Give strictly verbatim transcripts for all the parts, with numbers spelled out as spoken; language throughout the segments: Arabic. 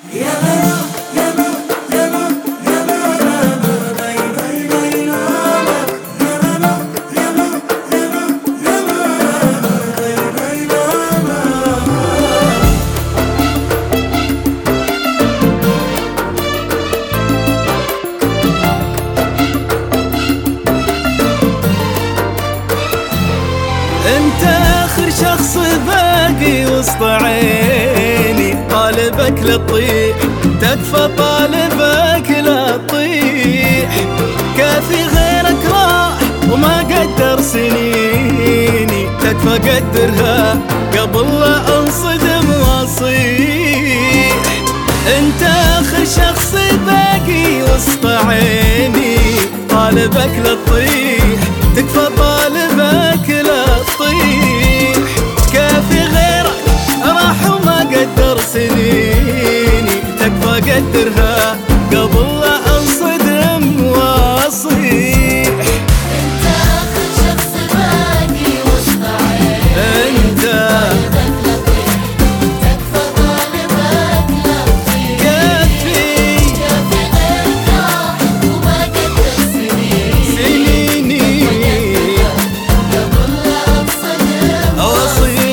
انت اخر شخص باقي وسط عيني، طالبك للطيح تكفى، طالبك للطيح. كافي غيرك راح وما قدر سنيني، تكفى قدرها قبل لا انصدم واصيح. انت اخر شخص باقي وسط عيني، طالبك للطيح تكفى، طالبك للطيح. كافي غيرك راح وما قدر سنيني، تكفى قدرها قبل لا انصدم واصيح. انت اخر شخص باقي وسط عيني، انت طالبك لطيف تكفى، طالبك لطيف. كافي كافي غيرك راح وما قدر سنيني، سنيني قبل لا انصدم واصيح.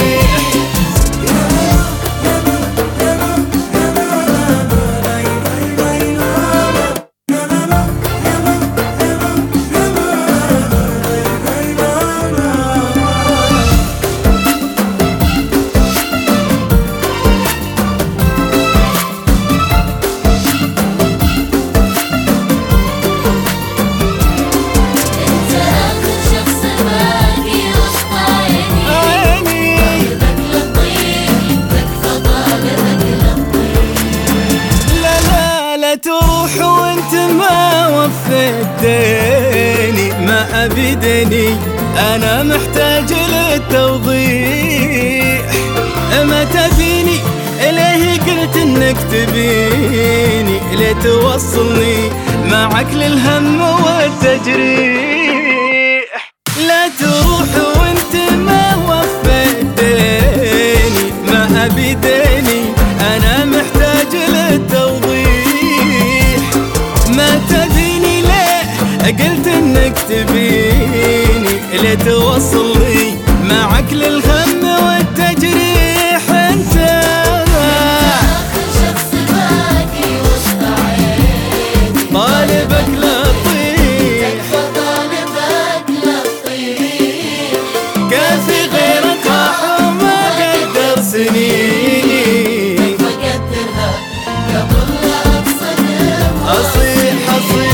انت اخر شخص باقي وسط عيني، عيني طالبك لطيف تكفى، طالبك لطيف. لا لا لا تروح وانت ما وفيت ديني، ما ابي ديني انا محتاج للتوضيح. ما تبيني اليه قلت انك تبيني، ليه توصلني معك للهم والتجريح. لا تروح وانت ما وفيت ديني، ما ابي ديني انا محتاج للتوضيح. ما تبيني ليه قلت انك تبيني، ليه توصلني معك للهم والتجريح. انت آخر شخص باقي وسط عيني، طالبك لطيف تكفى، طالبك لطيف. كافي غيرك راح وما قدر سنيني، فقدرها قبل لا انصدم اصيح اصيح.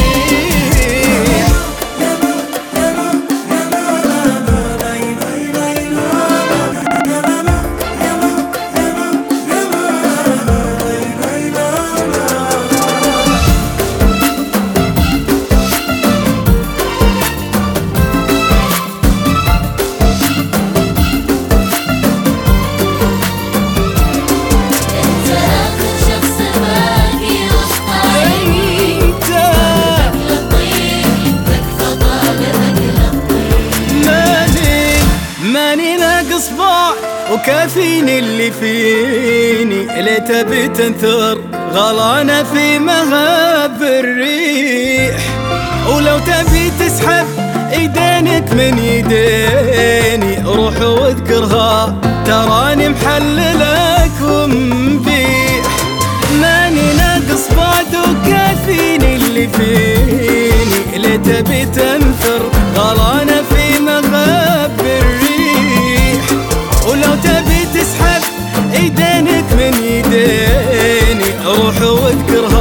انت اخر شخص باقي وسط عيني، انت لطيف تكفى، طالبك لطيف. ماني ماني ناقص بعد وكافيني اللي فيني، ليه تبي تنثر غلانة في مهب الريح. ولو تبي تسحب ايدينك من يديني، روح واذكرها تراني محللك ومبيح. ماني ناقص بعد وكافيني اللي فيني، ليه تبي تنثر غلانة في مغاب الريح. ولو تبي تسحب ايدينك من يديني، روح واذكرها